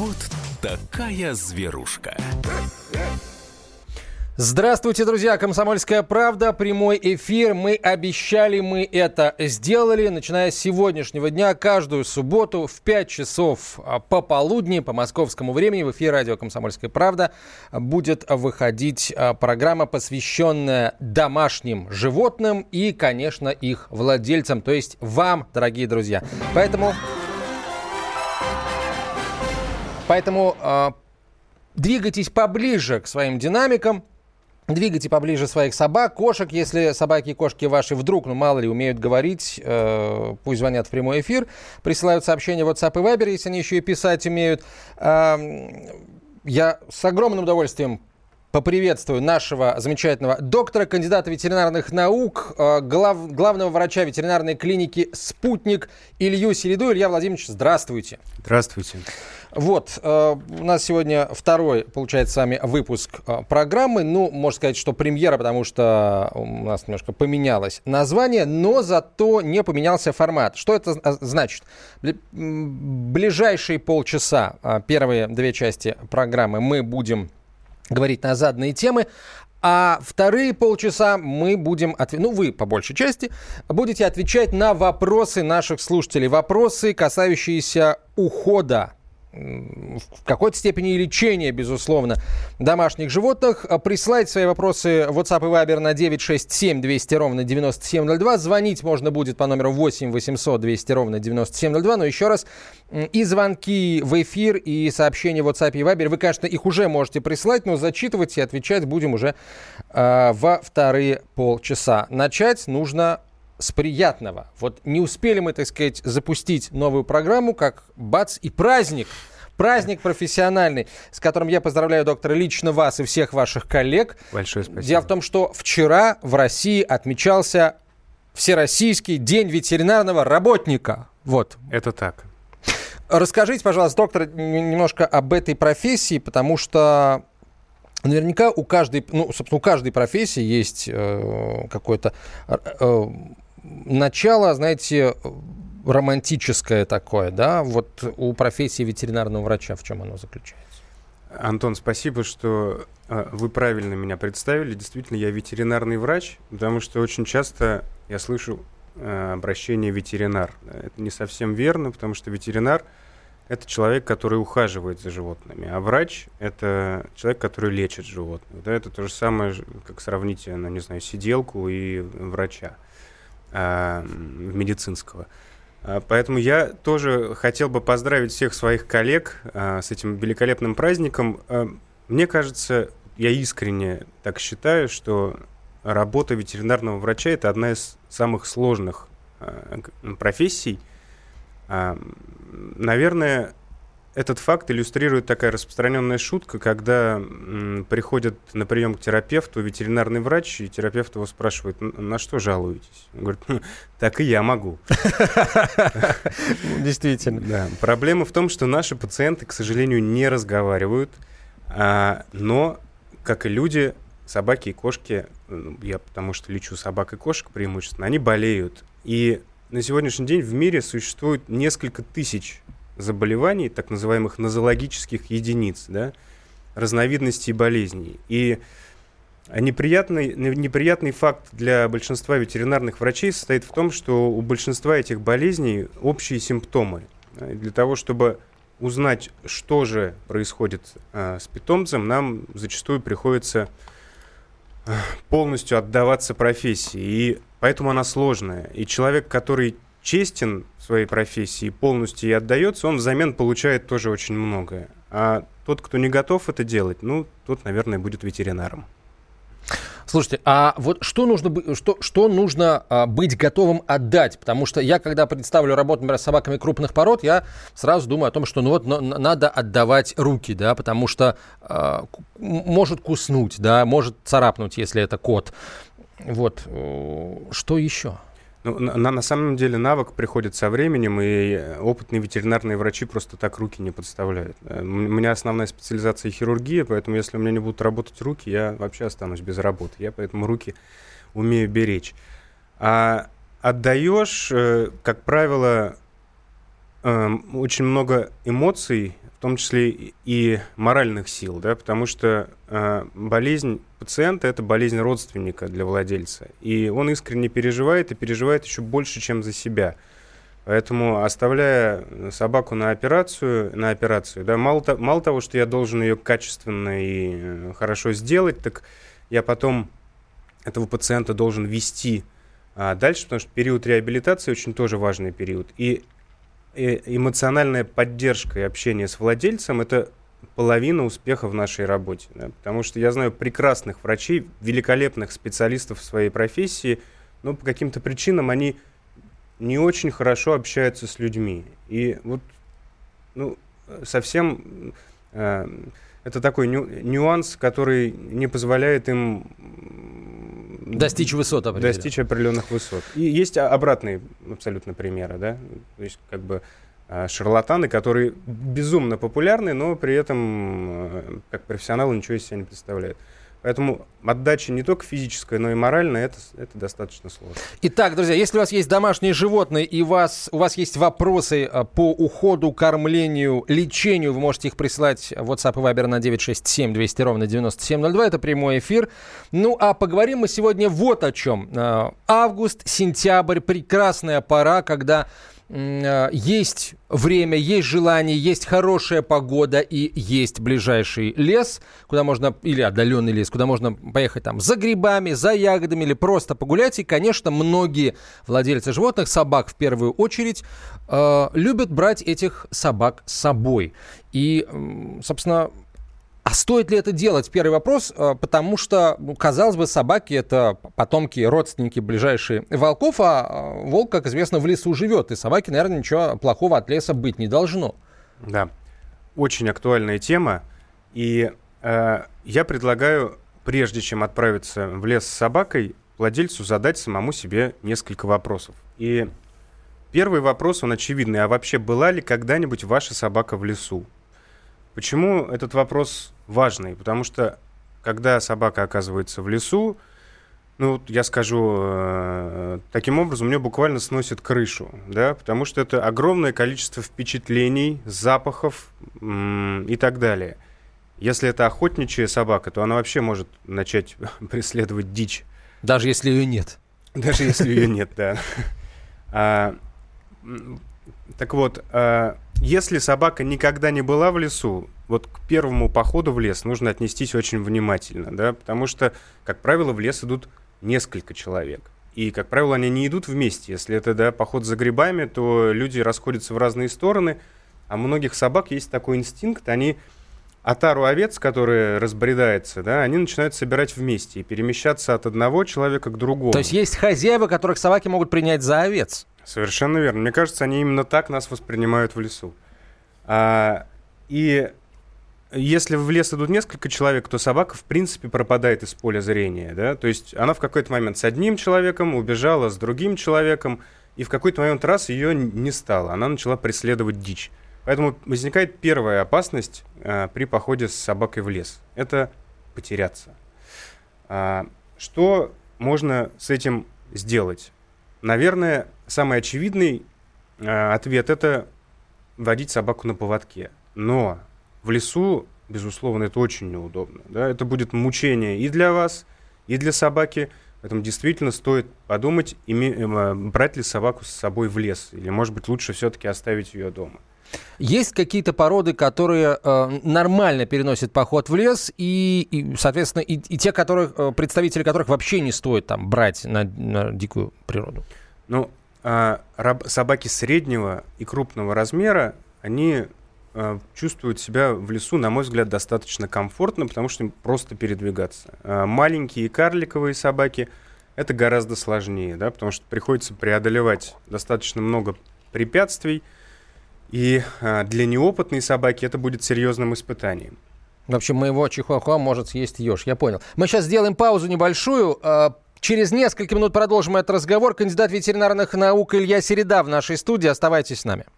Вот такая зверушка. Здравствуйте, друзья! «Комсомольская правда», прямой эфир. Мы обещали, мы это сделали. Начиная с сегодняшнего дня, каждую субботу в 5 часов пополудни по московскому времени в эфир радио «Комсомольская правда» будет выходить программа, посвященная домашним животным и, конечно, их владельцам, то есть вам, дорогие друзья. Поэтому двигайтесь поближе к своим динамикам. Двигайте поближе своих собак, кошек. Если собаки и кошки ваши вдруг, мало ли, умеют говорить, пусть звонят в прямой эфир, присылают сообщения в WhatsApp и Viber, если они еще и писать умеют. Я с огромным удовольствием поприветствую нашего замечательного доктора, кандидата ветеринарных наук, главного врача ветеринарной клиники «Спутник» Илью Середу. Илья Владимирович, здравствуйте. Здравствуйте. Вот, у нас сегодня второй, получается, с вами выпуск программы. Можно сказать, что премьера, потому что у нас немножко поменялось название, но зато не поменялся формат. Что это значит? Ближайшие полчаса, первые две части программы, мы будем говорить на заданные темы, а вторые полчаса мы будем, вы по большей части, будете отвечать на вопросы наших слушателей. Вопросы, касающиеся ухода, в какой-то степени и лечения, безусловно, домашних животных. Присылайте свои вопросы в WhatsApp и Viber на 967 200 ровно 9702. Звонить можно будет по номеру 8 800 200 ровно 9702. Но еще раз, и звонки в эфир, и сообщения в WhatsApp и Viber, вы, конечно, их уже можете присылать, но зачитывать и отвечать будем уже во вторые полчаса. Начать нужно с приятного. Вот не успели мы, так сказать, запустить новую программу, как бац, и праздник. Праздник профессиональный, с которым я поздравляю, доктора, лично вас и всех ваших коллег. Большое спасибо. Дело в том, что вчера в России отмечался Всероссийский день ветеринарного работника. Вот. Это так. Расскажите, пожалуйста, доктор, немножко об этой профессии, потому что наверняка у каждой профессии есть какое-то начало, знаете, романтическое такое, да? Вот у профессии ветеринарного врача в чем оно заключается? Антон, спасибо, что вы правильно меня представили. Действительно, я ветеринарный врач, потому что очень часто я слышу обращение ветеринар. Это не совсем верно, потому что ветеринар — это человек, который ухаживает за животными, а врач — это человек, который лечит животных. Да? Это то же самое, как сравнить, сиделку и врача медицинского. Поэтому я тоже хотел бы поздравить всех своих коллег с этим великолепным праздником. Мне кажется, я искренне так считаю, что работа ветеринарного врача — это одна из самых сложных профессий. Наверное, этот факт иллюстрирует такая распространенная шутка, когда приходит на прием к терапевту ветеринарный врач, и терапевт его спрашивает: на что жалуетесь? Он говорит: так и я могу. Действительно. Да. Проблема в том, что наши пациенты, к сожалению, не разговаривают, но, как и люди, собаки и кошки, я потому что лечу собак и кошек преимущественно, они болеют. И на сегодняшний день в мире существует несколько тысяч заболеваний, так называемых нозологических единиц, да, разновидностей болезней. И неприятный факт для большинства ветеринарных врачей состоит в том, что у большинства этих болезней общие симптомы. Для того, чтобы узнать, что же происходит с питомцем, нам зачастую приходится полностью отдаваться профессии. И поэтому она сложная. И человек, который честен в своей профессии, полностью ей отдается, он взамен получает тоже очень многое. А тот, кто не готов это делать, тот, наверное, будет ветеринаром. Слушайте, а вот что нужно быть готовым отдать? Потому что я, когда представлю работу, например, с собаками крупных пород, я сразу думаю о том, что надо отдавать руки, да, потому что может куснуть, да, может царапнуть, если это кот. Вот, что еще? На самом деле навык приходит со временем, и опытные ветеринарные врачи просто так руки не подставляют. У меня основная специализация — хирургия, поэтому если у меня не будут работать руки, я вообще останусь без работы. Я поэтому руки умею беречь. А отдаешь, как правило, очень много эмоций, в том числе и моральных сил, да, потому что болезнь пациента – это болезнь родственника для владельца, и он искренне переживает, и переживает еще больше, чем за себя. Поэтому, оставляя собаку на операцию, да, мало того, что я должен ее качественно и хорошо сделать, так я потом этого пациента должен вести дальше, потому что период реабилитации очень тоже важный период. И эмоциональная поддержка и общение с владельцем – это половина успеха в нашей работе. Да? Потому что я знаю прекрасных врачей, великолепных специалистов в своей профессии, но по каким-то причинам они не очень хорошо общаются с людьми. И вот совсем это такой нюанс, который не позволяет им достичь определенных высот. И есть обратные абсолютно примеры, да, то есть как бы шарлатаны, которые безумно популярны, но при этом как профессионалы ничего из себя не представляют. Поэтому отдача не только физическая, но и моральная, это достаточно сложно. Итак, друзья, если у вас есть домашние животные и у вас есть вопросы по уходу, кормлению, лечению, вы можете их присылать в WhatsApp и Viber на 967-200-97-02. Это прямой эфир. Ну, а поговорим мы сегодня вот о чем. Август, сентябрь, прекрасная пора, когда есть время, есть желание, есть хорошая погода и есть ближайший лес, куда можно, или отдаленный лес, куда можно поехать там за грибами, за ягодами или просто погулять. И, конечно, многие владельцы животных, собак в первую очередь, любят брать этих собак с собой. И, собственно, а стоит ли это делать? Первый вопрос, потому что, казалось бы, собаки – это потомки, родственники ближайшие волков, а волк, как известно, в лесу живет, и собаке, наверное, ничего плохого от леса быть не должно. Да, очень актуальная тема, и я предлагаю, прежде чем отправиться в лес с собакой, владельцу задать самому себе несколько вопросов. И первый вопрос, он очевидный, а вообще была ли когда-нибудь ваша собака в лесу? Почему этот вопрос важный? Потому что, когда собака оказывается в лесу, я скажу таким образом, у нее буквально сносит крышу, да, потому что это огромное количество впечатлений, запахов и так далее. Если это охотничья собака, то она вообще может начать преследовать дичь. Даже если ее нет. Даже если ее нет, да. Так вот, если собака никогда не была в лесу, вот к первому походу в лес нужно отнестись очень внимательно, да, потому что, как правило, в лес идут несколько человек. И, как правило, они не идут вместе. Если это, да, поход за грибами, то люди расходятся в разные стороны. А у многих собак есть такой инстинкт, они отару овец, которая разбредается, да, они начинают собирать вместе и перемещаться от одного человека к другому. То есть есть хозяева, которых собаки могут принять за овец? Совершенно верно. Мне кажется, они именно так нас воспринимают в лесу. И если в лес идут несколько человек, то собака, в принципе, пропадает из поля зрения. Да? То есть она в какой-то момент с одним человеком убежала, с другим человеком, и в какой-то момент раз ее не стало. Она начала преследовать дичь. Поэтому возникает первая опасность при походе с собакой в лес. Это потеряться. Что можно с этим сделать? Наверное, самый очевидный ответ – это водить собаку на поводке. Но в лесу, безусловно, это очень неудобно. Да? Это будет мучение и для вас, и для собаки. Поэтому действительно стоит подумать, брать ли собаку с собой в лес. Или, может быть, лучше все-таки оставить ее дома. Есть какие-то породы, которые нормально переносят поход в лес, и соответственно, и те, представители которых вообще не стоит там брать на дикую природу? Собаки среднего и крупного размера, они чувствуют себя в лесу, на мой взгляд, достаточно комфортно, потому что им просто передвигаться. Маленькие карликовые собаки – это гораздо сложнее, да, потому что приходится преодолевать достаточно много препятствий, и для неопытной собаки это будет серьезным испытанием. В общем, моего чихуахуа может съесть еж, я понял. Мы сейчас сделаем паузу небольшую. Через несколько минут продолжим этот разговор. Кандидат ветеринарных наук Илья Середа в нашей студии. Оставайтесь с нами.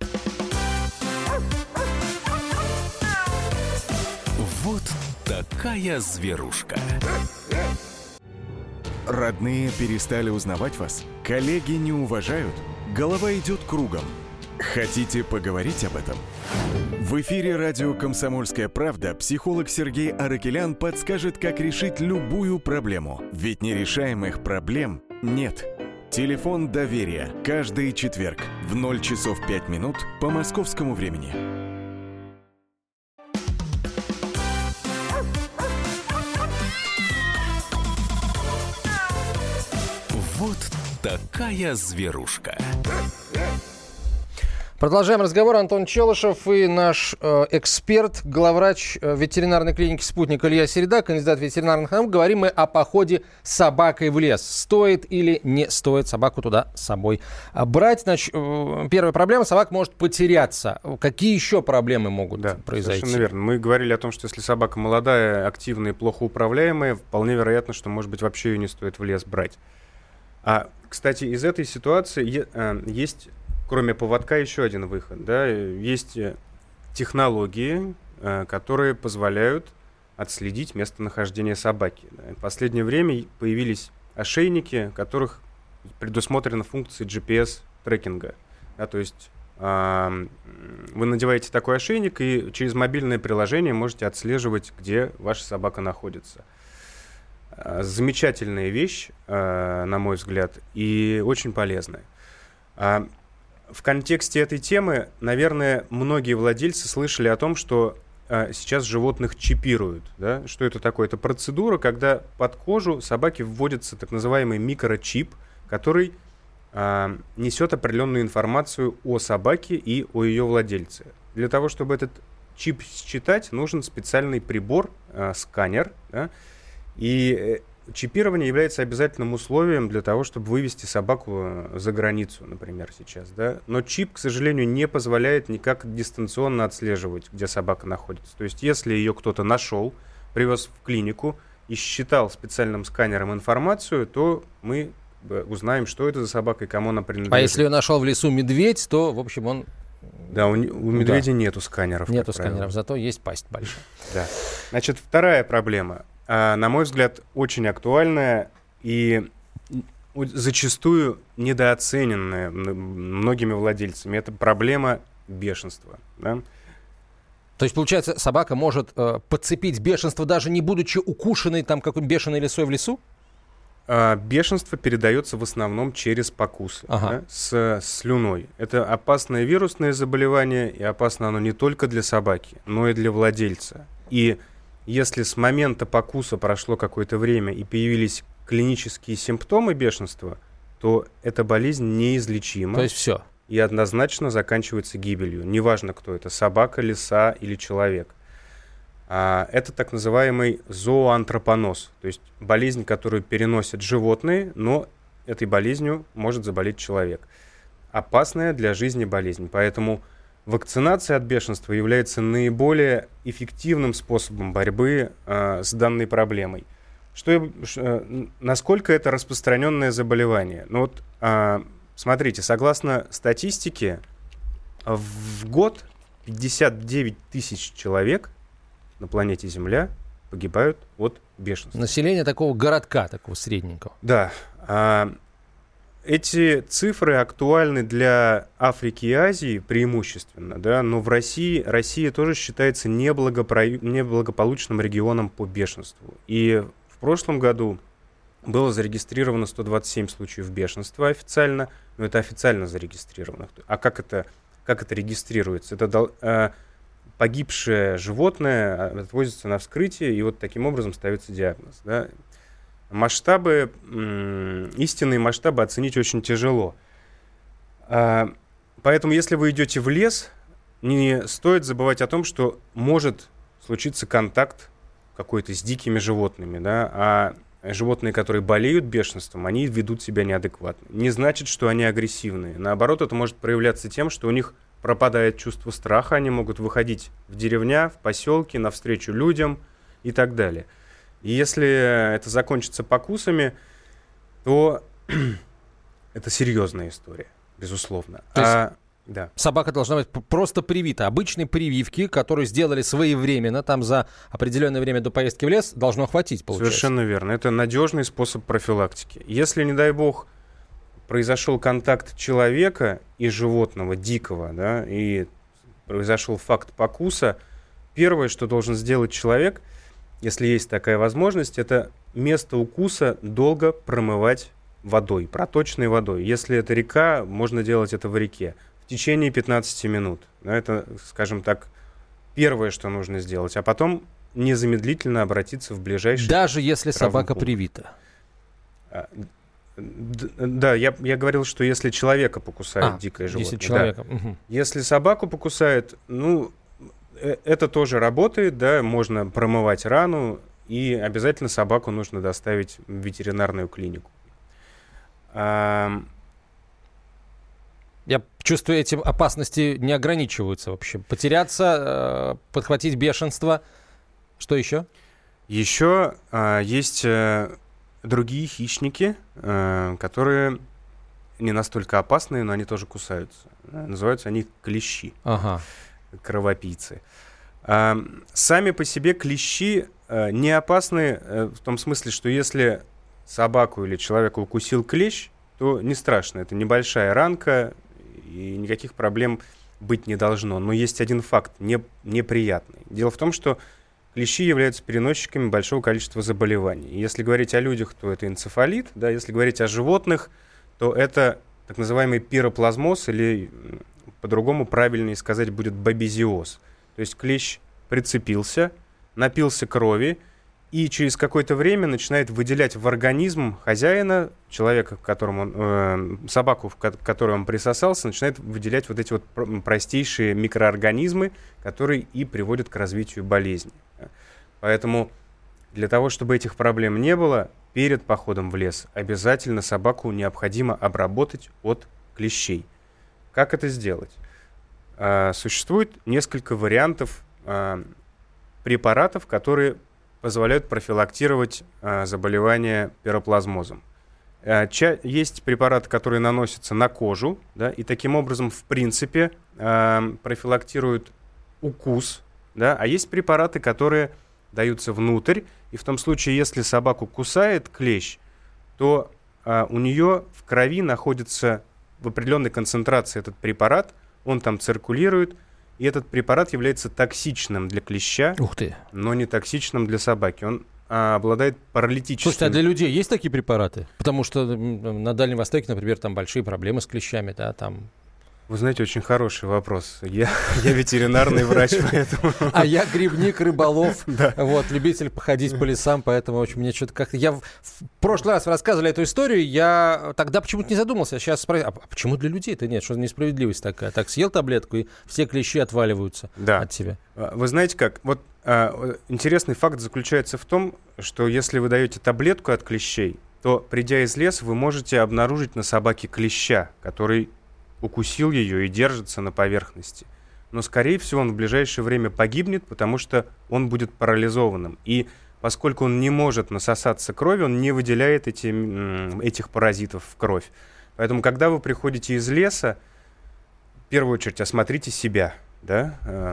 Вот такая зверушка. Родные перестали узнавать вас? Коллеги не уважают? Голова идет кругом. Хотите поговорить об этом? В эфире радио «Комсомольская правда» психолог Сергей Аракелян подскажет, как решить любую проблему. Ведь нерешаемых проблем нет. Телефон доверия. Каждый четверг в 0 часов 5 минут по московскому времени. Вот такая зверушка. Продолжаем разговор. Антон Челышев и наш эксперт, главврач ветеринарной клиники «Спутник» Илья Середа, кандидат ветеринарных наук. Говорим мы о походе с собакой в лес. Стоит или не стоит собаку туда с собой брать? Значит, первая проблема – собака может потеряться. Какие еще проблемы могут произойти? Совершенно верно. Мы говорили о том, что если собака молодая, активная и плохо управляемая, вполне вероятно, что, может быть, вообще ее не стоит в лес брать. Кстати, из этой ситуации есть... Кроме поводка, еще один выход. Да? Есть технологии, которые позволяют отследить местонахождение собаки. Да? В последнее время появились ошейники, в которых предусмотрена функция GPS-трекинга. Да? То есть вы надеваете такой ошейник и через мобильное приложение можете отслеживать, где ваша собака находится. Замечательная вещь, на мой взгляд, и очень полезная. В контексте этой темы, наверное, многие владельцы слышали о том, что сейчас животных чипируют. Да? Что это такое? Это процедура, когда под кожу собаки вводится так называемый микрочип, который несет определенную информацию о собаке и о ее владельце. Для того, чтобы этот чип считать, нужен специальный прибор, сканер. Да? И чипирование является обязательным условием для того, чтобы вывести собаку за границу, например, сейчас. Да? Но чип, к сожалению, не позволяет никак дистанционно отслеживать, где собака находится. То есть, если ее кто-то нашел, привез в клинику и считал специальным сканером информацию, то мы узнаем, что это за собака и кому она принадлежит. А если ее нашел в лесу медведь, то, в общем, он... Да, у медведя нету сканеров. Нету сканеров, зато есть пасть большая. Да. Значит, вторая проблема. На мой взгляд, очень актуальная и зачастую недооцененная многими владельцами. Это проблема бешенства. Да? То есть, получается, собака может подцепить бешенство, даже не будучи укушенной там какой-нибудь бешеной лисой в лесу? Бешенство передается в основном через покусы, да, с слюной. Это опасное вирусное заболевание, и опасно оно не только для собаки, но и для владельца. И если с момента покуса прошло какое-то время и появились клинические симптомы бешенства, то эта болезнь неизлечима. То есть все. И однозначно заканчивается гибелью. Неважно, кто это, собака, лиса или человек. Это так называемый зооантропоноз, то есть болезнь, которую переносят животные, но этой болезнью может заболеть человек. Опасная для жизни болезнь, поэтому вакцинация от бешенства является наиболее эффективным способом борьбы с данной проблемой. Насколько это распространенное заболевание? Смотрите, согласно статистике, в год 59 тысяч человек на планете Земля погибают от бешенства. Население такого городка, такого средненького. Да. Эти цифры актуальны для Африки и Азии преимущественно, да, но в Россия тоже считается неблагополучным регионом по бешенству. И в прошлом году было зарегистрировано 127 случаев бешенства официально, но это официально зарегистрировано. А как это регистрируется? Это погибшее животное отвозится на вскрытие, и вот таким образом ставится диагноз. Да? Истинные масштабы оценить очень тяжело. Поэтому, если вы идете в лес, не стоит забывать о том, что может случиться контакт какой-то с дикими животными, да? А животные, которые болеют бешенством, они ведут себя неадекватно. Не значит, что они агрессивные. Наоборот, это может проявляться тем, что у них пропадает чувство страха, они могут выходить в деревня, в поселки, навстречу людям и так далее. И если это закончится покусами, то это серьезная история, безусловно. То есть собака должна быть просто привита. Обычные прививки, которые сделали своевременно, там за определенное время до поездки в лес, должно хватить, получается. Совершенно верно. Это надежный способ профилактики. Если, не дай бог, произошел контакт человека и животного, дикого, да, и произошел факт покуса, первое, что должен сделать человек, если есть такая возможность, это место укуса долго промывать водой, проточной водой. Если это река, можно делать это в реке в течение 15 минут. Это, скажем так, первое, что нужно сделать. А потом незамедлительно обратиться в ближайший... Даже если собака привита. Да, я говорил, что если человека покусает дикое животное. Если человека. Да. Угу. Если собаку покусает, это тоже работает, да, можно промывать рану, и обязательно собаку нужно доставить в ветеринарную клинику. Я чувствую, эти опасности не ограничиваются вообще. Потеряться, подхватить бешенство. Что еще? Еще есть другие хищники, которые не настолько опасные, но они тоже кусаются. Называются они клещи, кровопийцы. Сами по себе клещи не опасны в том смысле, что если собаку или человека укусил клещ, то не страшно. Это небольшая ранка, и никаких проблем быть не должно. Но есть один факт неприятный. Дело в том, что клещи являются переносчиками большого количества заболеваний. Если говорить о людях, то это энцефалит. Да, если говорить о животных, то это так называемый пироплазмоз, или по-другому правильнее сказать будет бабезиоз. То есть клещ прицепился, напился крови, и через какое-то время начинает выделять в организм хозяина, человека, к которому собаку, к которой он присосался, начинает выделять вот эти вот простейшие микроорганизмы, которые и приводят к развитию болезни. Поэтому для того, чтобы этих проблем не было, перед походом в лес обязательно собаку необходимо обработать от клещей. Как это сделать? Существует несколько вариантов препаратов, которые позволяют профилактировать заболевания пироплазмозом. Есть препараты, которые наносятся на кожу, да, и таким образом, в принципе, профилактируют укус, да, а есть препараты, которые даются внутрь, и в том случае, если собаку кусает клещ, то у нее в крови находится в определенной концентрации этот препарат, он там циркулирует, и этот препарат является токсичным для клеща, но не токсичным для собаки. Он обладает паралитическим... Слушайте, а для людей есть такие препараты? Потому что на Дальнем Востоке, например, там большие проблемы с клещами, да, там... Вы знаете, очень хороший вопрос. Я ветеринарный врач, поэтому... А я грибник, рыболов, вот, любитель походить по лесам, поэтому очень мне что-то как-то... Я в прошлый раз рассказывали эту историю, я тогда почему-то не задумался, сейчас спросил, а почему для людей-то нет? Что за несправедливость такая? Так, съел таблетку, и все клещи отваливаются от тебя. Вы знаете как? Вот интересный факт заключается в том, что если вы даете таблетку от клещей, то, придя из леса, вы можете обнаружить на собаке клеща, который укусил ее и держится на поверхности. Но, скорее всего, он в ближайшее время погибнет, потому что он будет парализованным. И поскольку он не может насосаться крови, он не выделяет этих паразитов в кровь. Поэтому, когда вы приходите из леса, в первую очередь осмотрите себя. Да?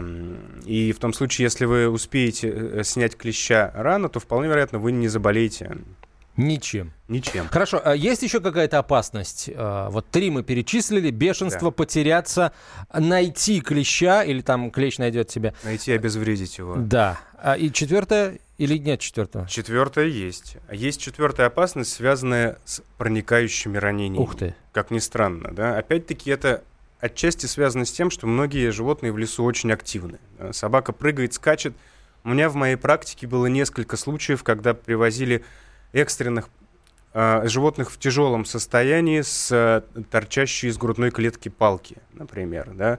И в том случае, если вы успеете снять клеща рано, то вполне вероятно, вы не заболеете. Ничем. Хорошо, а есть еще какая-то опасность? Вот 3 мы перечислили. Бешенство, потеряться, найти клеща, или там клещ найдет тебя. Найти, обезвредить его. Да. И 4-е, или нет 4-го? 4-е есть. Есть 4-я опасность, связанная с проникающими ранениями. Ух ты. Как ни странно, да. Опять-таки это отчасти связано с тем, что многие животные в лесу очень активны. Собака прыгает, скачет. У меня в моей практике было несколько случаев, когда привозили экстренных животных в тяжелом состоянии с торчащей из грудной клетки палки, например, да,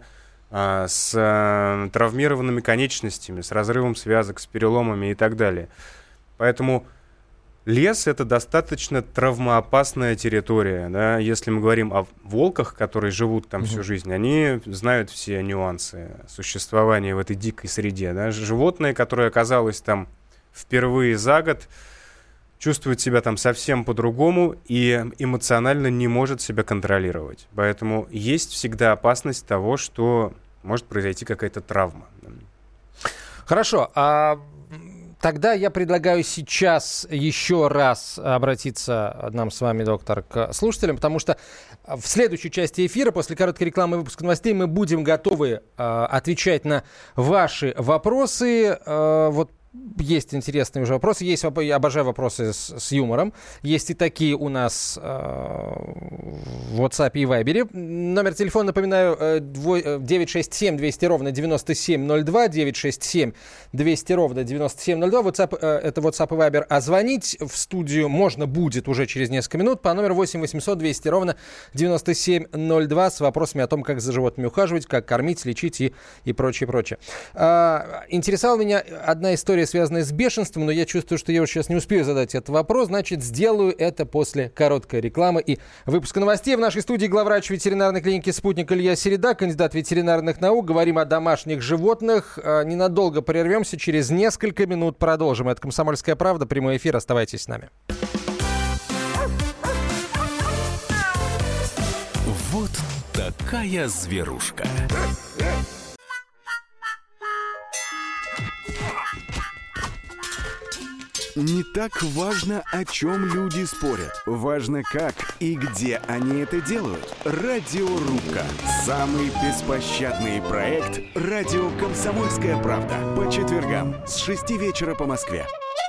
с травмированными конечностями, с разрывом связок, с переломами и так далее. Поэтому лес — это достаточно травмоопасная территория. Да? Если мы говорим о волках, которые живут там всю жизнь, они знают все нюансы существования в этой дикой среде. Да? Животное, которое оказалось там впервые за год, чувствует себя там совсем по-другому и эмоционально не может себя контролировать. Поэтому есть всегда опасность того, что может произойти какая-то травма. Хорошо. А Тогда я предлагаю сейчас еще раз обратиться нам с вами, доктор, к слушателям, потому что в следующей части эфира, после короткой рекламы и выпуска новостей, мы будем готовы отвечать на ваши вопросы. Вот есть интересные уже вопросы. Есть, я обожаю вопросы с юмором. Есть и такие у нас в WhatsApp и Viber. Номер телефона, напоминаю, 967-200-97-02, 967-200-97-02. WhatsApp, это WhatsApp и Viber. А звонить в студию можно будет уже через несколько минут по номеру 8-800-200-97-02 с вопросами о том, как за животными ухаживать, как кормить, лечить и прочее, прочее. Интересовала меня одна история, связанные с бешенством, но я чувствую, что я уже сейчас не успею задать этот вопрос, значит, сделаю это после короткой рекламы и выпуска новостей. В нашей студии главврач ветеринарной клиники «Спутник» Илья Середа, кандидат ветеринарных наук. Говорим о домашних животных. Ненадолго прервемся, через несколько минут продолжим. Это «Комсомольская правда», прямой эфир, оставайтесь с нами. Вот такая зверушка. Не так важно, о чем люди спорят. Важно, как и где они это делают. Радиорубка. Самый беспощадный проект «Радио Комсомольская правда». По четвергам с 6 вечера по Москве.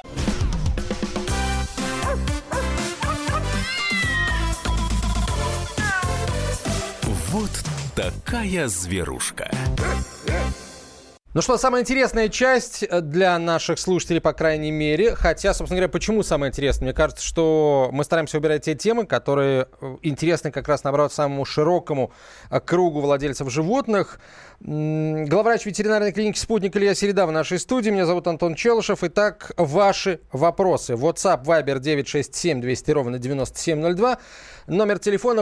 Вот такая зверушка. Ну что, самая интересная часть для наших слушателей, по крайней мере. Хотя, собственно говоря, почему самое интересное? Мне кажется, что мы стараемся выбирать те темы, которые интересны как раз, наоборот, самому широкому кругу владельцев животных. Главврач ветеринарной клиники «Спутник» Илья Середа в нашей студии. Меня зовут Антон Челышев. Итак, ваши вопросы. WhatsApp, Viber 967-200-97-02. Номер телефона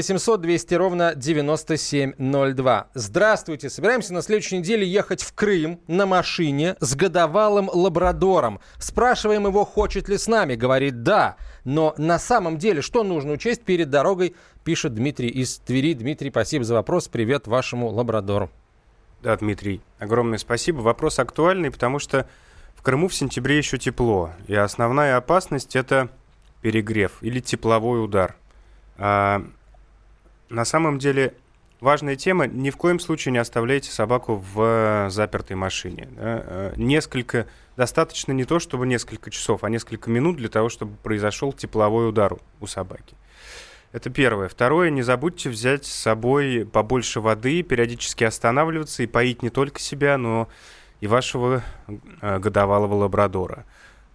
8-800-200-97-02. Здравствуйте. Собираемся на следующей неделе ехать в Крым на машине с годовалым лабрадором. Спрашиваем его, хочет ли с нами. Говорит, да. Но на самом деле, что нужно учесть перед дорогой, пишет Дмитрий из Твери. Дмитрий, спасибо за вопрос. Привет вашему лабрадору. Да, Дмитрий, огромное спасибо. Вопрос актуальный, потому что в Крыму в сентябре еще тепло. И основная опасность – это перегрев или тепловой удар. На самом деле важная тема. Ни в коем случае не оставляйте собаку в запертой машине. Да? Достаточно не то, чтобы несколько часов, а несколько минут для того, чтобы произошел тепловой удар у собаки. Это первое. Второе, не забудьте взять с собой побольше воды, периодически останавливаться и поить не только себя, но и вашего годовалого лабрадора.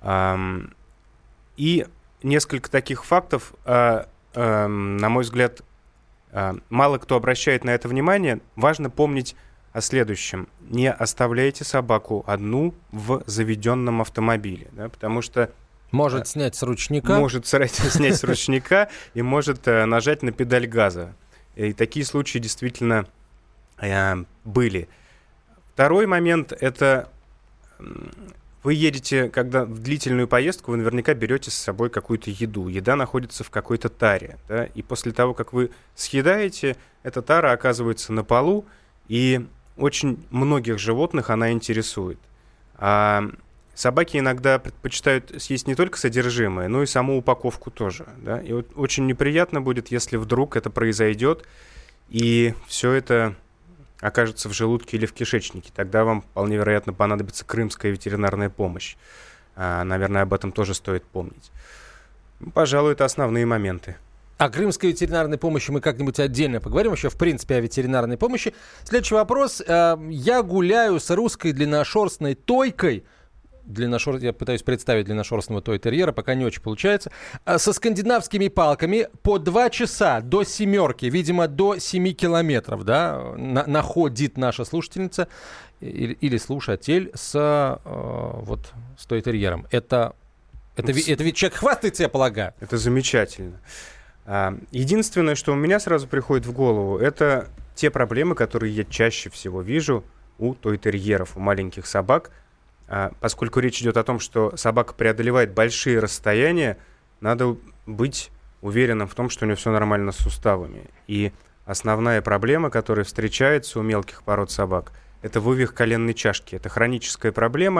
И несколько таких фактов, на мой взгляд, мало кто обращает на это внимание. Важно помнить о следующем. Не оставляйте собаку одну в заведенном автомобиле, да, потому что может снять с ручника. Может снять с ручника и может нажать на педаль газа. И такие случаи действительно были. Второй момент – это вы едете, когда в длительную поездку, вы наверняка берете с собой какую-то еду. Еда находится в какой-то таре. Да? И после того, как вы съедаете, эта тара оказывается на полу, и очень многих животных она интересует. Собаки иногда предпочитают съесть не только содержимое, но и саму упаковку тоже. Да? И вот очень неприятно будет, если вдруг это произойдет, и все это окажется в желудке или в кишечнике. Тогда вам вполне вероятно понадобится крымская ветеринарная помощь. Наверное, об этом тоже стоит помнить. Пожалуй, это основные моменты. О крымской ветеринарной помощи мы как-нибудь отдельно поговорим, еще в принципе о ветеринарной помощи. Следующий вопрос. Я гуляю с русской длинношерстной тойкой. Я пытаюсь представить длинношерстного той-терьера, пока не очень получается. Со скандинавскими палками по 2 часа до 7, видимо, до 7 километров, да, находит наша слушательница или слушатель с той-терьером. Это ведь человек хвастается, я полагаю. Это замечательно. Единственное, что у меня сразу приходит в голову, это те проблемы, которые я чаще всего вижу у той-терьеров, у маленьких собак. Поскольку речь идет о том, что собака преодолевает большие расстояния, надо быть уверенным в том, что у нее все нормально с суставами. И основная проблема, которая встречается у мелких пород собак, это вывих коленной чашки. Это хроническая проблема.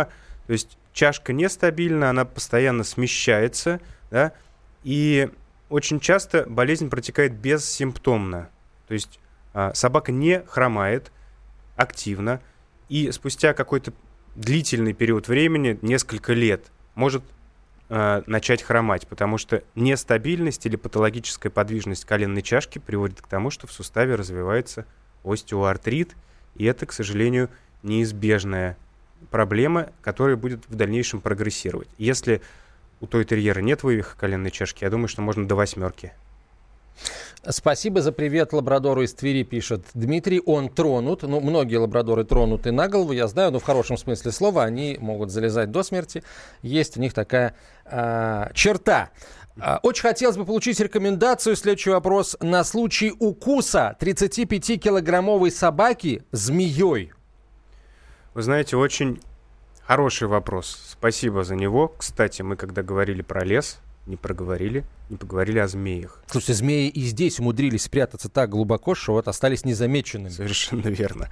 То есть чашка нестабильна, она постоянно смещается, да, и очень часто болезнь протекает бессимптомно. То есть собака не хромает активно, и спустя какой-то длительный период времени, несколько лет, может начать хромать, потому что нестабильность или патологическая подвижность коленной чашки приводит к тому, что в суставе развивается остеоартрит, и это, к сожалению, неизбежная проблема, которая будет в дальнейшем прогрессировать. Если у той-терьера нет вывиха коленной чашки, я думаю, что можно до 8. Спасибо за привет лабрадору из Твери, пишет Дмитрий. Он тронут. Ну, многие лабрадоры тронуты на голову, я знаю, но в хорошем смысле слова. Они могут залезать до смерти. Есть у них такая черта. Очень хотелось бы получить рекомендацию. Следующий вопрос. На случай укуса 35-килограммовой собаки змеей. Вы знаете, очень хороший вопрос. Спасибо за него. Кстати, мы когда говорили про лес, не поговорили о змеях. Слушайте, змеи и здесь умудрились спрятаться так глубоко, что вот остались незамеченными. Совершенно верно.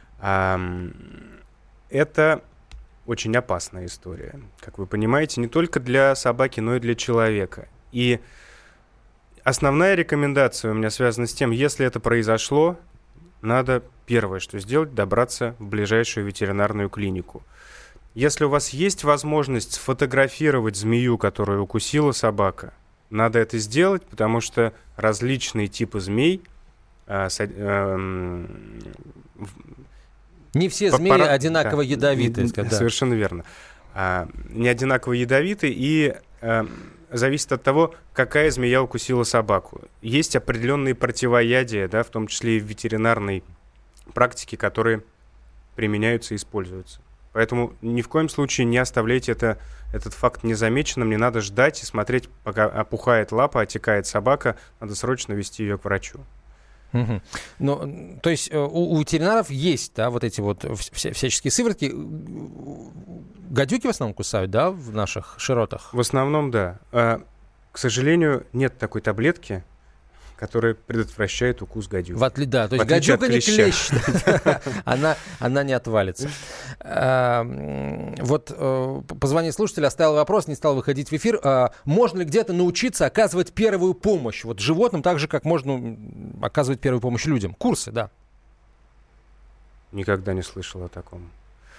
Это очень опасная история. Как вы понимаете, не только для собаки, но и для человека. И основная рекомендация у меня связана с тем, если это произошло, надо первое, что сделать, добраться в ближайшую ветеринарную клинику. Если у вас есть возможность сфотографировать змею, которую укусила собака, надо это сделать, потому что различные типы змей... Не все змеи одинаково ядовиты. Да. Совершенно верно. Не одинаково ядовиты, и зависит от того, какая змея укусила собаку. Есть определенные противоядия, да, в том числе и в ветеринарной практике, которые применяются и используются. Поэтому ни в коем случае не оставляйте этот факт незамеченным. Не надо ждать и смотреть, пока опухает лапа, отекает собака. Надо срочно вести ее к врачу. Угу. Ну, то есть у ветеринаров есть, да, вот эти вот всяческие сыворотки. Гадюки в основном кусают, да, в наших широтах? В основном, да. К сожалению, нет такой таблетки, которая предотвращает укус гадюки. Да, то есть гадюка не клещ. Она не отвалится. Вот позвонил слушатель, оставил вопрос, не стал выходить в эфир. Можно ли где-то научиться оказывать первую помощь вот животным, так же, как можно оказывать первую помощь людям? Курсы, да. Никогда не слышал о таком.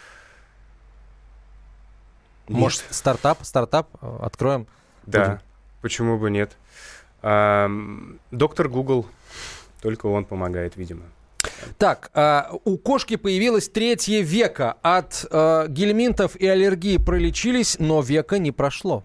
Может, стартап откроем? Да, будем? Почему бы нет? Доктор Google, только он помогает, видимо. Так, у кошки появилось 3 веко. От гельминтов и аллергии пролечились, но веко не прошло.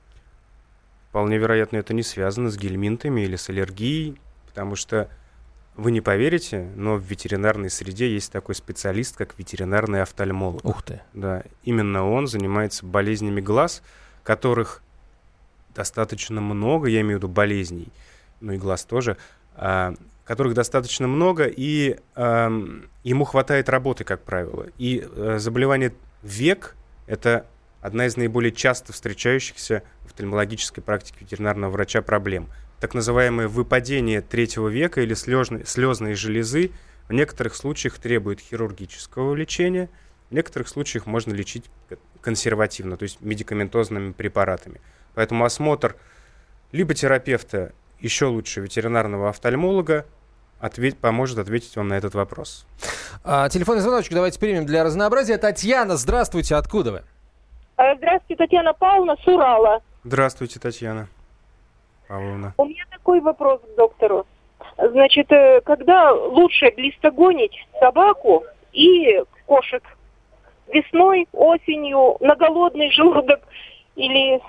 Вполне вероятно, это не связано с гельминтами или с аллергией, потому что, вы не поверите, но в ветеринарной среде есть такой специалист, как ветеринарный офтальмолог. Ух ты. Да, именно он занимается болезнями глаз, которых достаточно много, я имею в виду болезней, ну и глаз тоже, которых достаточно много, и ему хватает работы, как правило. И заболевание век – это одна из наиболее часто встречающихся в офтальмологической практике ветеринарного врача проблем. Так называемое выпадение 3 века или слезные железы в некоторых случаях требует хирургического лечения, в некоторых случаях можно лечить консервативно, то есть медикаментозными препаратами. Поэтому осмотр либо терапевта, еще лучше ветеринарного офтальмолога, поможет ответить вам на этот вопрос. Телефонный звоночек давайте примем для разнообразия. Татьяна, здравствуйте, откуда вы? Здравствуйте, Татьяна Павловна с Урала. Здравствуйте, Татьяна Павловна. У меня такой вопрос к доктору. Значит, когда лучше глистогонить собаку и кошек? Весной, осенью, на голодный желудок или...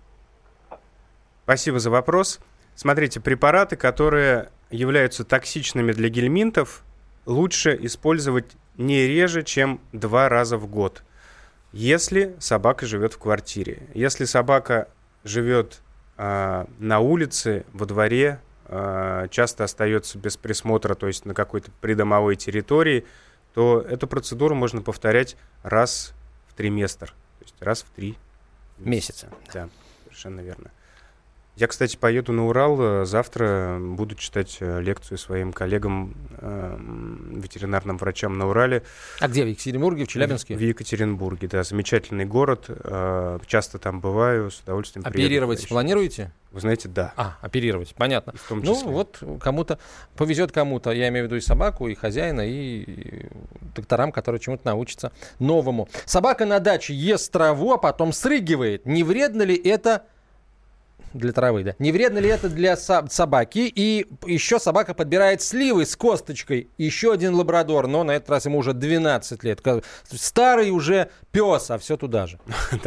Спасибо за вопрос. Смотрите, препараты, которые являются токсичными для гельминтов, лучше использовать не реже, чем 2 раза в год, если собака живет в квартире. Если собака живет на улице, во дворе, часто остается без присмотра, то есть на какой-то придомовой территории, то эту процедуру можно повторять раз в триместр, то есть раз в 3 месяца. Да, совершенно верно. Я, кстати, поеду на Урал. Завтра буду читать лекцию своим коллегам, ветеринарным врачам на Урале. А где? В Екатеринбурге, в Челябинске? В Екатеринбурге, да. Замечательный город. Часто там бываю, с удовольствием приеду. Оперировать планируете? Вы знаете, да. Оперировать, понятно. В том числе. Ну, вот кому-то повезет кому-то. Я имею в виду и собаку, и хозяина, и докторам, которые чему-то научатся новому. Собака на даче ест траву, а потом срыгивает. Не вредно ли это... Для травы, да. Не вредно ли это для собаки? И еще собака подбирает сливы с косточкой. Еще один лабрадор, но на этот раз ему уже 12 лет. Старый уже пес, а все туда же.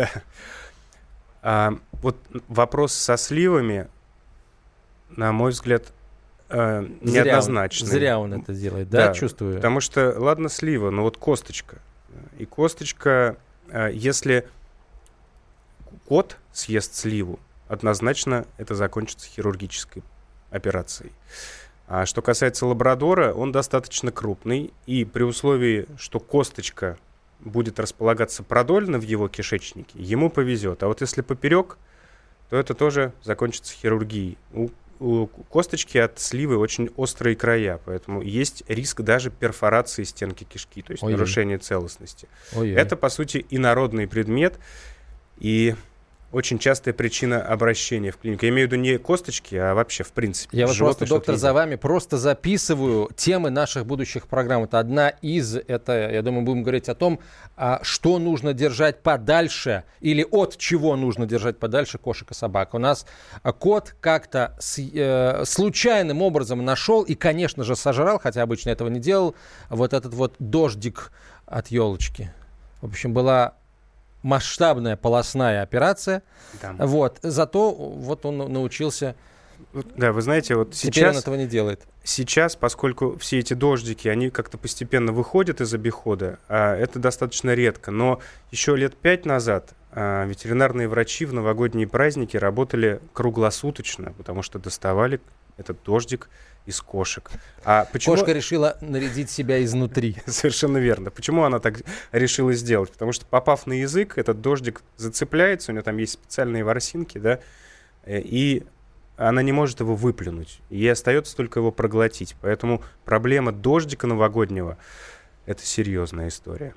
Да. Вот вопрос со сливами, на мой взгляд, неоднозначный. Зря он это делает, да, чувствую. Потому что, ладно, слива, но вот косточка. И косточка, если кот съест сливу, однозначно это закончится хирургической операцией. А что касается лабрадора, он достаточно крупный, и при условии, что косточка будет располагаться продольно в его кишечнике, ему повезет. А вот если поперек, то это тоже закончится хирургией. У косточки от сливы очень острые края, поэтому есть риск даже перфорации стенки кишки, то есть нарушения целостности. Это, по сути, инородный предмет, и очень частая причина обращения в клинику. Я имею в виду не косточки, а вообще в принципе. Я вот просто, доктор, за вами просто записываю темы наших будущих программ. Это одна из, я думаю, будем говорить о том, что нужно держать подальше или от чего нужно держать подальше кошек и собак. У нас кот как-то случайным образом нашел и, конечно же, сожрал, хотя обычно этого не делал, вот этот вот дождик от елочки. В общем, была масштабная полостная операция. Да. Вот. Зато вот он научился. Да, вы знаете, вот теперь сейчас... он этого не делает. Сейчас, поскольку все эти дождики, они как-то постепенно выходят из обихода, это достаточно редко. Но еще лет 5 назад ветеринарные врачи в новогодние праздники работали круглосуточно, потому что доставали этот дождик из кошек. Почему... Кошка решила нарядить себя изнутри. Совершенно верно. Почему она так решила сделать? Потому что, попав на язык, этот дождик зацепляется, у нее там есть специальные ворсинки, да, и она не может его выплюнуть. Ей остается только его проглотить. Поэтому проблема дождика новогоднего — это серьезная история.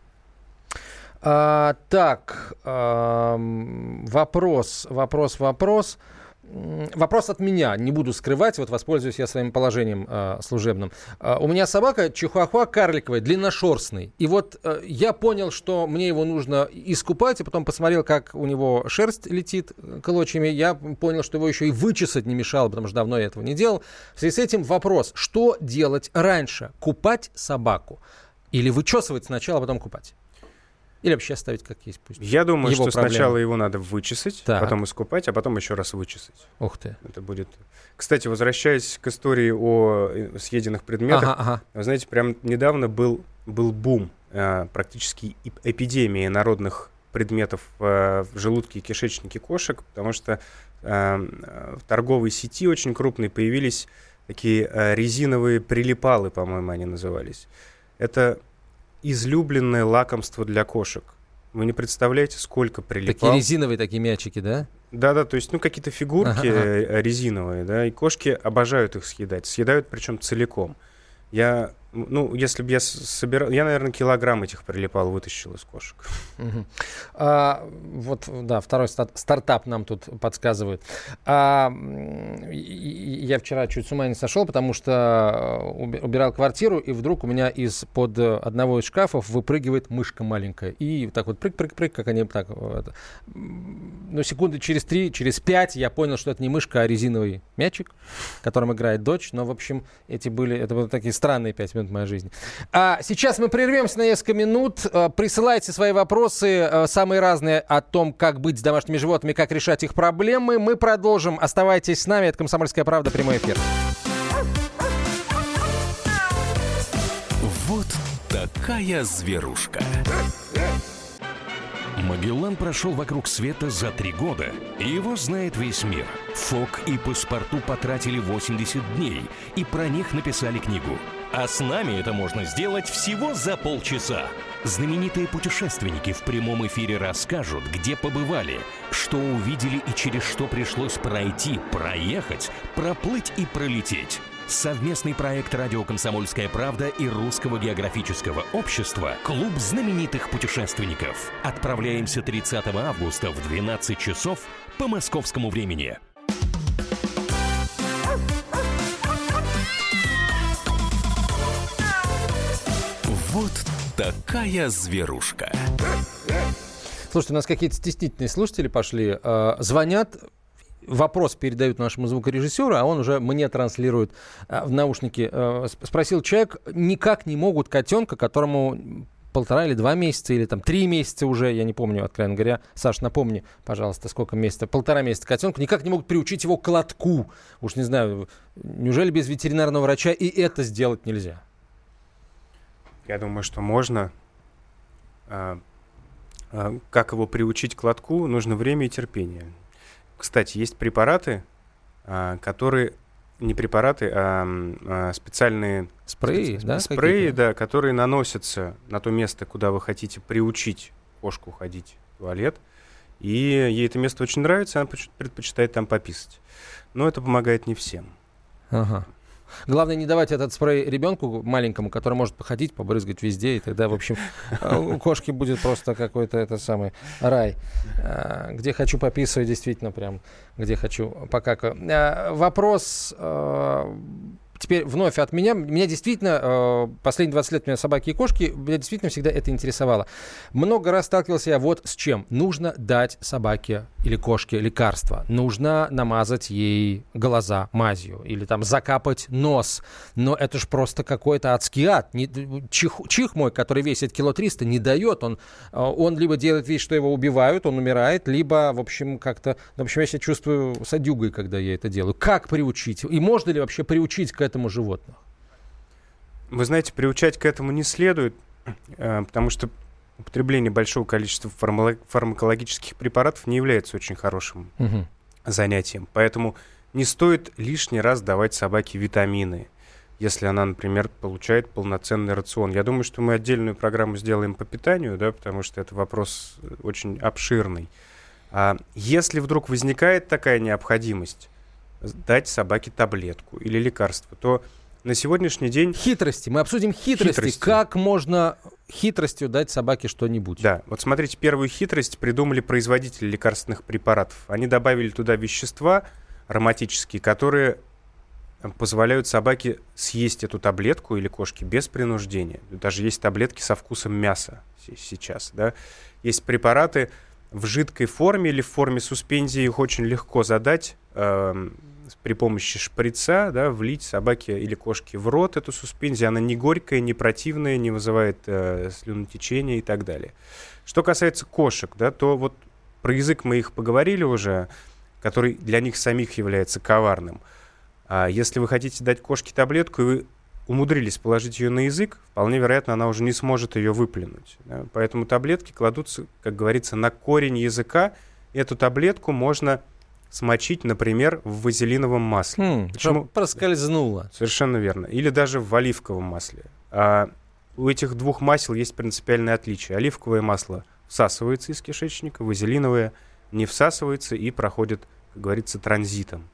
Вопрос. Вопрос от меня, не буду скрывать, вот воспользуюсь я своим положением служебным. У меня собака чихуахуа карликовая, длинношерстный. И вот я понял, что мне его нужно искупать, и потом посмотрел, как у него шерсть летит клочьями. Я понял, что его еще и вычесать не мешало, потому что давно я этого не делал. В связи с этим вопрос, что делать раньше? Купать собаку или вычесывать сначала, а потом купать? Или вообще оставить как есть? Пусть. Я думаю, что сначала его надо вычесать, потом искупать, а потом еще раз вычесать. Ух ты. Это будет... Кстати, возвращаясь к истории о съеденных предметах, вы знаете, прям недавно был бум, практически эпидемия народных предметов в желудке и кишечнике кошек, потому что в торговой сети очень крупной появились такие резиновые прилипалы, по-моему, они назывались. Это излюбленное лакомство для кошек. Вы не представляете, сколько прилипал. Такие резиновые такие мячики, да? Да, то есть, какие-то фигурки резиновые, да, и кошки обожают их съедать. Съедают, причем целиком. Если бы я собирал... Я, наверное, килограмм этих прилипал вытащил из кошек. Второй стартап нам тут подсказывают. Я вчера чуть с ума не сошел, потому что убирал квартиру, и вдруг у меня из-под одного из шкафов выпрыгивает мышка маленькая. И так вот прыг-прыг-прыг, как они так... секунды через 3, через 5 я понял, что это не мышка, а резиновый мячик, которым играет дочь. Но, в общем, это были такие странные 5 минут в моей жизни. А сейчас мы прервемся на несколько минут. Присылайте свои вопросы, самые разные, о том, как быть с домашними животными, как решать их проблемы. Мы продолжим. Оставайтесь с нами. Это «Комсомольская правда», прямой эфир. Вот такая зверушка. Магеллан прошел вокруг света за 3 года, и его знает весь мир. Фок и Паспарту потратили 80 дней, и про них написали книгу. А с нами это можно сделать всего за полчаса. Знаменитые путешественники в прямом эфире расскажут, где побывали, что увидели и через что пришлось пройти, проехать, проплыть и пролететь. Совместный проект «Радио Комсомольская правда» и Русского географического общества «Клуб знаменитых путешественников». Отправляемся 30 августа в 12 часов по московскому времени. Вот такая зверушка. Слушайте, у нас какие-то стеснительные слушатели пошли. Звонят, вопрос передают нашему звукорежиссеру, а он уже мне транслирует в наушники. Спросил человек, никак не могут котенка, которому 1,5 или 2 месяца, или там 3 месяца уже, я не помню, откровенно говоря. Саш, напомни, пожалуйста, сколько месяцев? 1,5 месяца котенку. Никак не могут приучить его к лотку. Уж не знаю, неужели без ветеринарного врача и это сделать нельзя? Я думаю, что можно. Как его приучить к лотку, нужно время и терпение. Кстати, есть препараты, которые... Не препараты, а специальные... Спреи, да? Спреи, да, которые наносятся на то место, куда вы хотите приучить кошку ходить в туалет. И ей это место очень нравится, она предпочитает там пописать. Но это помогает не всем. Ага. Главное, не давать этот спрей ребенку маленькому, который может походить, побрызгать везде, и тогда, в общем, у кошки будет просто какой-то это самый рай. Где хочу пописывать, действительно, прям, где хочу покакаю. Вопрос теперь вновь от меня. Меня действительно, последние 20 лет у меня собаки и кошки, меня действительно всегда это интересовало. Много раз сталкивался я вот с чем. Нужно дать собаке или кошке лекарство. Нужно намазать ей глаза мазью или там закапать нос. Но это ж просто какой-то адский ад. Чих мой, который весит 300 кг, не дает. Он либо делает вид, что его убивают, он умирает, либо, в общем, как-то... В общем, я себя чувствую садюгой, когда я это делаю. Как приучить? И можно ли вообще приучить к этому животных? Вы знаете, приучать к этому не следует, потому что употребление большого количества фармакологических препаратов не является очень хорошим занятием. Поэтому не стоит лишний раз давать собаке витамины, если она, например, получает полноценный рацион. Я думаю, что мы отдельную программу сделаем по питанию, да, потому что это вопрос очень обширный. Если вдруг возникает такая необходимость дать собаке таблетку или лекарство, то на сегодняшний день... Хитрости. Мы обсудим хитрости. Как можно хитростью дать собаке что-нибудь? Да. Вот смотрите, первую хитрость придумали производители лекарственных препаратов. Они добавили туда вещества ароматические, которые позволяют собаке съесть эту таблетку или кошке без принуждения. Даже есть таблетки со вкусом мяса сейчас. Да? Есть препараты в жидкой форме или в форме суспензии. Их очень легко задать при помощи шприца, да, влить собаке или кошке в рот эту суспензию. Она не горькая, не противная, не вызывает слюнотечения и так далее. Что касается кошек, да, то вот про язык мы их поговорили уже, который для них самих является коварным. А если вы хотите дать кошке таблетку, и вы умудрились положить ее на язык, вполне вероятно, она уже не сможет ее выплюнуть. Да? Поэтому таблетки кладутся, как говорится, на корень языка. Эту таблетку можно смочить, например, в вазелиновом масле. Почему? Проскользнуло. Совершенно верно. Или даже в оливковом масле. У этих двух масел есть принципиальное отличие. Оливковое масло всасывается из кишечника, вазелиновое не всасывается и проходит, как говорится, транзитом.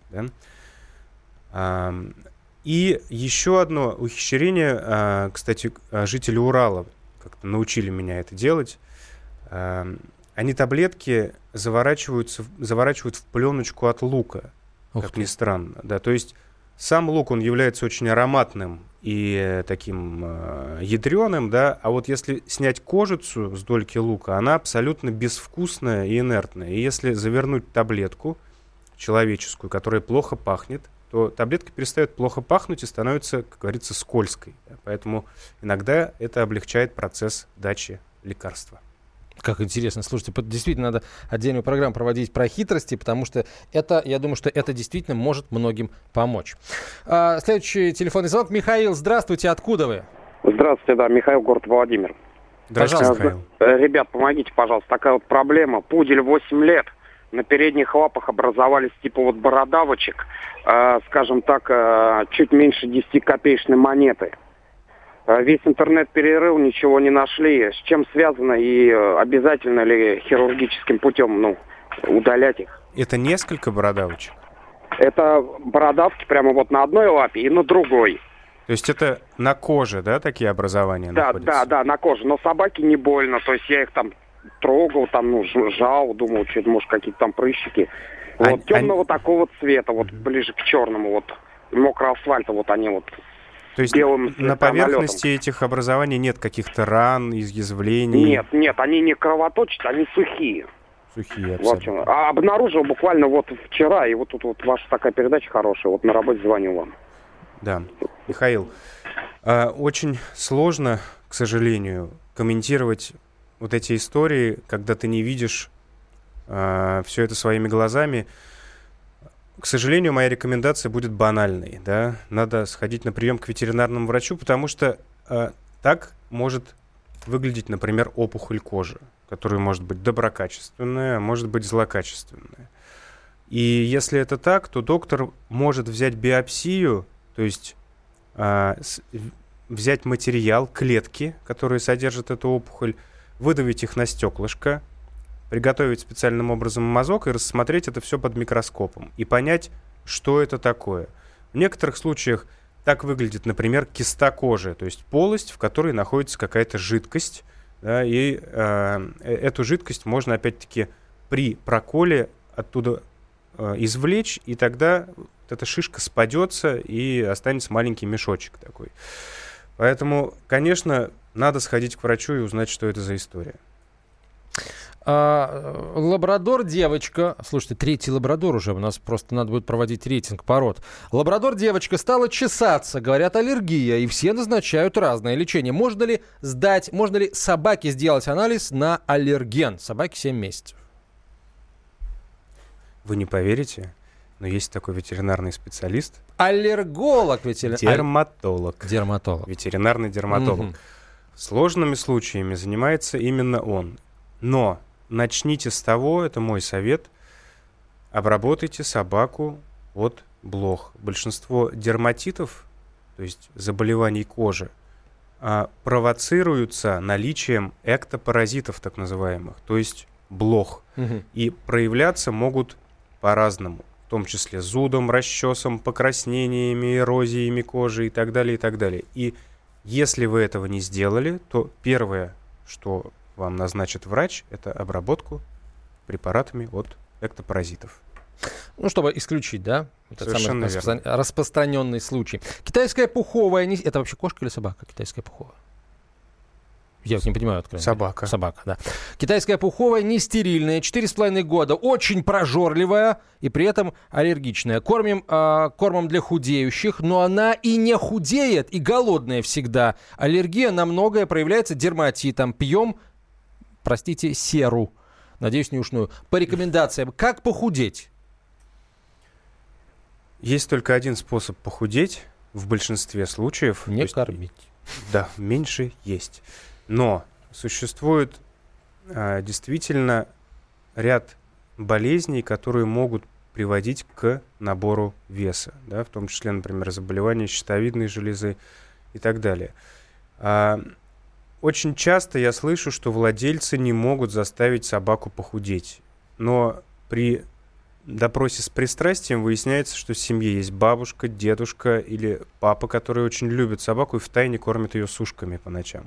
Да? И еще одно ухищрение, кстати, жители Урала как-то научили меня это делать. Они таблетки заворачивают в пленочку от лука, как ни странно. Да, то есть сам лук, он является очень ароматным и таким ядреным, да, а вот если снять кожицу с дольки лука, она абсолютно безвкусная и инертная. И если завернуть таблетку человеческую, которая плохо пахнет, то таблетка перестает плохо пахнуть и становится, как говорится, скользкой. Да, поэтому иногда это облегчает процесс дачи лекарства. Как интересно. Слушайте, действительно надо отдельную программу проводить про хитрости, потому что это, я думаю, что это действительно может многим помочь. Следующий телефонный звонок. Михаил, здравствуйте. Откуда вы? Здравствуйте, да, Михаил, город Владимир. Здравствуйте, Михаил. Ребят, помогите, пожалуйста. Такая вот проблема. Пудель 8 лет. На передних лапах образовались типа вот бородавочек, скажем так, чуть меньше 10-копеечной монеты. Весь интернет перерыл, ничего не нашли. С чем связано и обязательно ли хирургическим путем удалять их? Это несколько бородавочек? Это бородавки прямо вот на одной лапе и на другой. То есть это на коже, да, такие образования находятся? Да, на коже. Но собаке не больно. То есть я их там трогал, там, жал, думал, что может какие-то там прыщики. Вот темного такого цвета, вот ближе к черному, вот мокрого асфальта, вот они вот. То есть на поверхности этих образований нет каких-то ран, изъязвлений? Нет, они не кровоточат, они сухие. Сухие, абсолютно. Вот, обнаружил буквально вот вчера, и вот тут вот ваша такая передача хорошая, вот на работе звоню вам. Да. Михаил, очень сложно, к сожалению, комментировать вот эти истории, когда ты не видишь все это своими глазами. К сожалению, моя рекомендация будет банальной. Да? Надо сходить на прием к ветеринарному врачу, потому что так может выглядеть, например, опухоль кожи, которая может быть доброкачественная, а может быть злокачественная. И если это так, то доктор может взять биопсию, то есть взять материал, клетки, которые содержат эту опухоль, выдавить их на стеклышко, приготовить специальным образом мазок и рассмотреть это все под микроскопом и понять, что это такое. В некоторых случаях так выглядит, например, киста кожи, то есть полость, в которой находится какая-то жидкость, да, и эту жидкость можно опять-таки при проколе оттуда извлечь, и тогда вот эта шишка спадется и останется маленький мешочек такой. Поэтому, конечно, надо сходить к врачу и узнать, что это за история. Лабрадор девочка, слушайте, третий лабрадор уже, у нас просто надо будет проводить рейтинг пород. Лабрадор девочка стала чесаться, говорят, аллергия, и все назначают разное лечение. Можно ли собаке сделать анализ на аллерген? Собаке 7 месяцев. Вы не поверите, но есть такой ветеринарный специалист. Аллерголог Дерматолог. Дерматолог. Ветеринарный дерматолог. Угу. Сложными случаями занимается именно он. Но начните с того, это мой совет, обработайте собаку от блох. Большинство дерматитов, то есть заболеваний кожи, провоцируются наличием эктопаразитов, так называемых, то есть блох. Угу. И проявляться могут по-разному, в том числе зудом, расчесом, покраснениями, эрозиями кожи и так далее, и так далее. И если вы этого не сделали, то первое, что вам назначит врач, это обработку препаратами от эктопаразитов. Ну, чтобы исключить, да? Это совершенно самый распространенный случай. Китайская пуховая... Это вообще кошка или собака, китайская пуховая? Я вот не понимаю, откровенно. Собака, да. Китайская пуховая нестерильная, 4,5 года, очень прожорливая и при этом аллергичная. Кормим кормом для худеющих, но она и не худеет, и голодная всегда. Аллергия на многое проявляется дерматитом. Пьем, серу, надеюсь, не ушную. По рекомендациям, как похудеть? Есть только один способ похудеть в большинстве случаев. Не кормить. Да, меньше есть. Но существует действительно ряд болезней, которые могут приводить к набору веса, да, в том числе, например, заболевания щитовидной железы и так далее. Очень часто я слышу, что владельцы не могут заставить собаку похудеть. Но при допросе с пристрастием выясняется, что в семье есть бабушка, дедушка или папа, которые очень любят собаку и втайне кормят ее сушками по ночам.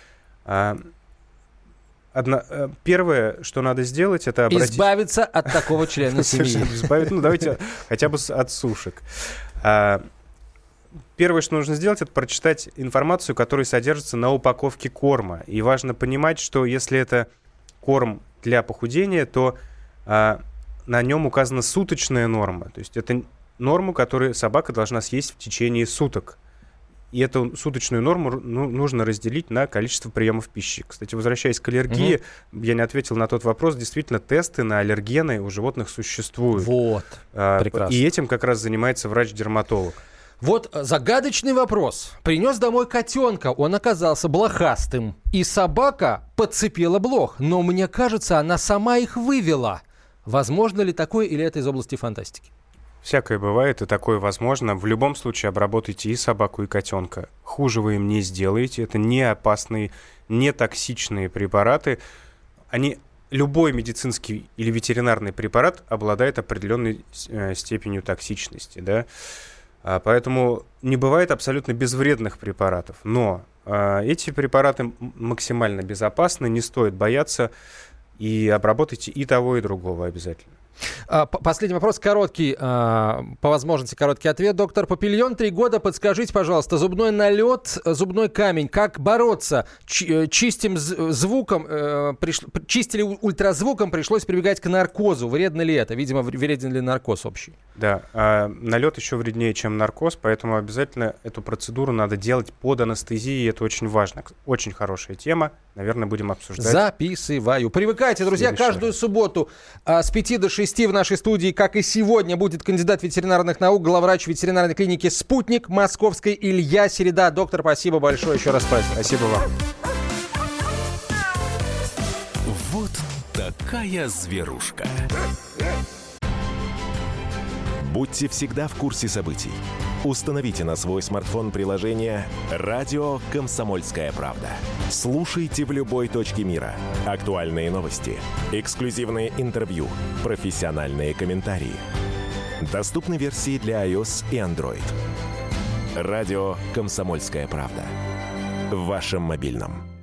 Первое, что надо сделать, это избавиться от такого члена семьи. Давайте хотя бы от сушек. Первое, что нужно сделать, это прочитать информацию, которая содержится на упаковке корма. И важно понимать, что если это корм для похудения, то на нем указана суточная норма. То есть это норма, которую собака должна съесть в течение суток. И эту суточную норму нужно разделить на количество приемов пищи. Кстати, возвращаясь к аллергии, я не ответил на тот вопрос. Действительно, тесты на аллергены у животных существуют. Вот, прекрасно. И этим как раз занимается врач-дерматолог. Вот загадочный вопрос. Принес домой котенка, он оказался блохастым. И собака подцепила блох, но мне кажется, она сама их вывела. Возможно ли такое или это из области фантастики? Всякое бывает, и такое возможно. В любом случае обработайте и собаку, и котенка. Хуже вы им не сделаете. Это не опасные, не токсичные препараты. Любой медицинский или ветеринарный препарат обладает определенной степенью токсичности, да? Поэтому не бывает абсолютно безвредных препаратов. Но эти препараты максимально безопасны, не стоит бояться. И обработайте и того, и другого обязательно. Последний вопрос, короткий, по возможности короткий ответ. Доктор Папильон, 3 года. Подскажите, пожалуйста, зубной налет, зубной камень, как бороться? Чистили ультразвуком, пришлось прибегать к наркозу. Вредно ли это? Видимо, вреден ли наркоз общий? Да, налет еще вреднее, чем наркоз, поэтому обязательно эту процедуру надо делать под анестезией. Это очень важно. Очень хорошая тема. Наверное, будем обсуждать. Записываю. Привыкайте, друзья, каждую субботу с 5 до 6 в нашей студии, как и сегодня, будет кандидат ветеринарных наук, главврач ветеринарной клиники «Спутник» Московской Илья Середа. Доктор, спасибо большое. Еще раз спасибо. Спасибо вам. Вот такая зверушка. Будьте всегда в курсе событий. Установите на свой смартфон приложение «Радио Комсомольская правда». Слушайте в любой точке мира. Актуальные новости, эксклюзивные интервью, профессиональные комментарии. Доступны версии для iOS и Android. «Радио Комсомольская правда». В вашем мобильном.